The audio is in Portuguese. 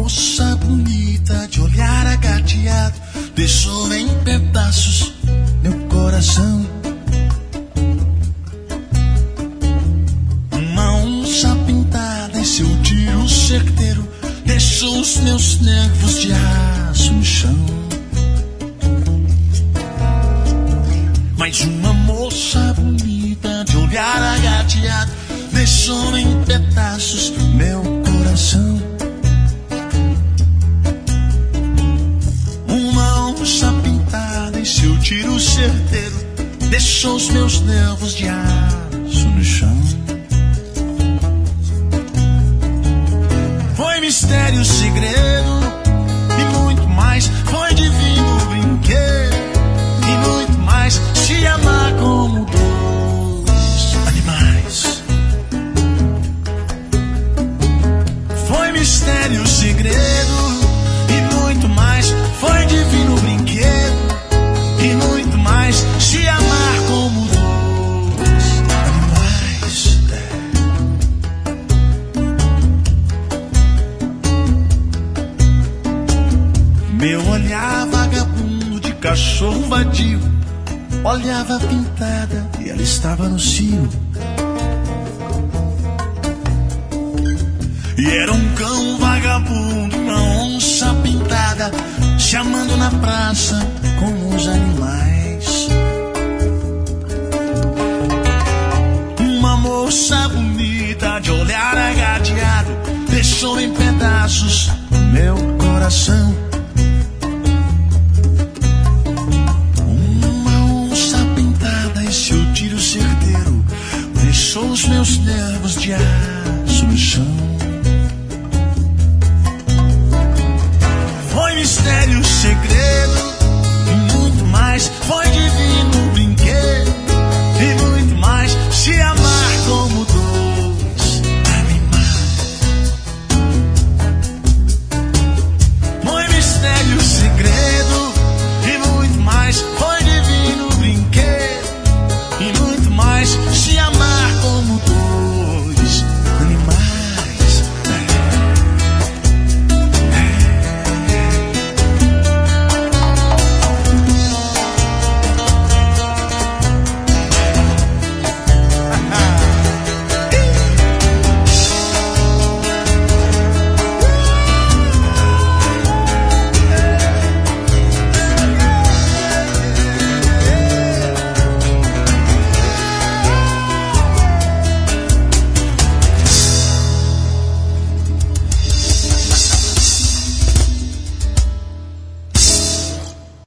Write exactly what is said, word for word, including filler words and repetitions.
moça bonita de olhar agateado deixou em pedaços meu coração. Uma onça pintada em seu tiro certeiro deixou os meus nervos de aço no chão. Mas uma moça bonita de olhar agateado deixou em pedaços meu coração. Uma onça pintada em seu tiro certeiro deixou os meus nervos de aço no chão. Foi mistério, segredo e muito mais. Foi divino brinquedo e muito mais. Se amar como dois animais. Foi mistério, segredo e muito mais. Foi divino brinquedo e muito mais. Se amar como dois animais. É. Meu olhar vagabundo de cachorro vadio olhava pintada e ela estava no cio. E era um cão vagabundo, uma onça pintada, se amando na praça com os animais. Uma moça bonita de olhar agateado deixou em pedaços meu coração. Seu tiro certeiro deixou os meus nervos de ar